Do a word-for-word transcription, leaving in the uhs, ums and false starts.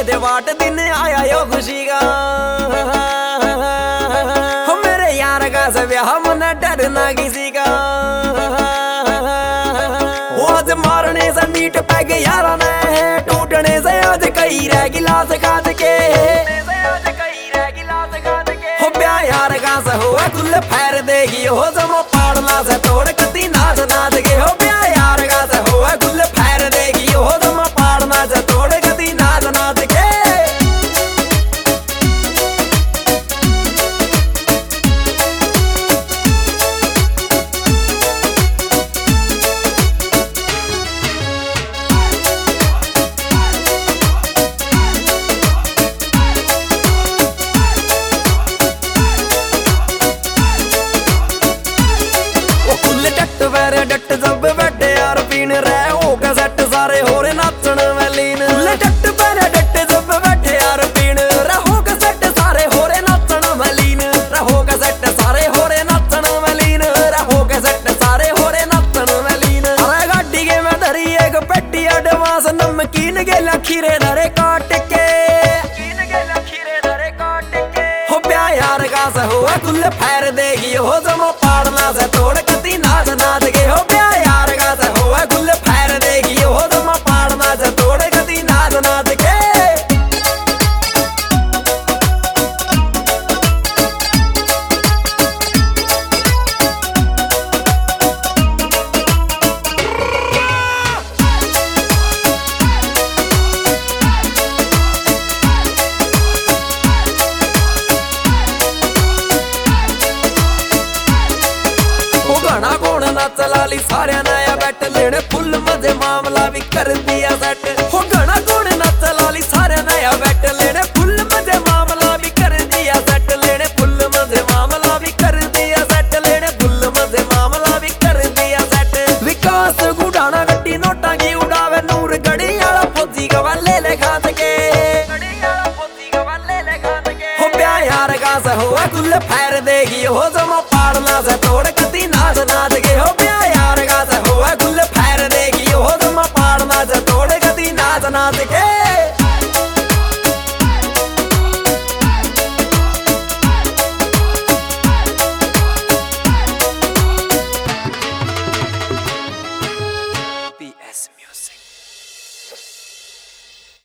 दे वाट दिन आया यो खुशी का। हो मेरे यार का से ब्याह मना डरना किसी का। वो आज मारने से मीट पै गए यारा ने, टूटने से आज कई रह गिलास खाद के। हो ब्याह यार का से हो कुल फैर देगी हो जमो पाड़ना से तोड़ कती नाच नाच के। हो ब्याह यार का से हो कुल फैर देगी हो जमो पाड़ना से तोड़ कती नाच नाच के। डट जब बैठे यार पीन रहे हो कैसेट सारे हो रे नाचन वैलीन। डट पर डट जब बैठे यार पीन रहो कैसेट सारे हो रे नाचन वैलीन। रहो कैसेट सारे हो रे नाचन वैलीन। रहो कैसेट सारे हो रे नाचन वैलीन। अरे गाड़ी के मैं धरी एक पेटी एडवांस नमकीन के लखीरे धरे काट के। हो ब्याह यार का से हो कुल फैर देगी हो जमो पाड़ना से तोड़ कती नाच नाच के। हो ब्याह यार का से हो कुल फैर देगी हो जमो पाड़ना से तोड़ कती नाच नाच के। चलाली सारे नया बैठ लेने फुल मजे मामला भी कर दिया सेट। हो घना गुण ना चलाली सारे नया बैठ लेने फुल मजे मामला भी कर दिया सेट। लेने फुल मजे मामला भी कर दिया सेट। लेने फुल मजे मामला भी कर दिया सेट। विकास गुडाना गड्डी नोटा की उड़ावे नूर गड़ी आला फौजी का ले ले खात के। हो ब्याह यार का से हो कुल फैर देगी हो जमो